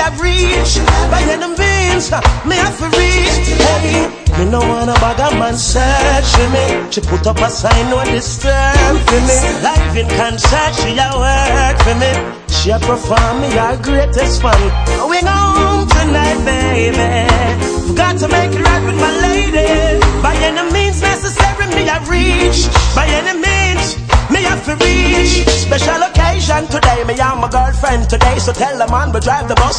I reach. By any means, me have to reach. Hey, me no wanna bag a man search for me. She put up a sign, no disturb for me. Live in concert, she a work for me. She a perform, me her greatest fan. Going home tonight, baby. Got to make it right with my lady. By any means necessary, me I reach. By any means, me have to reach. Special occasion today, me and my girlfriend today. So tell the man we drive the bus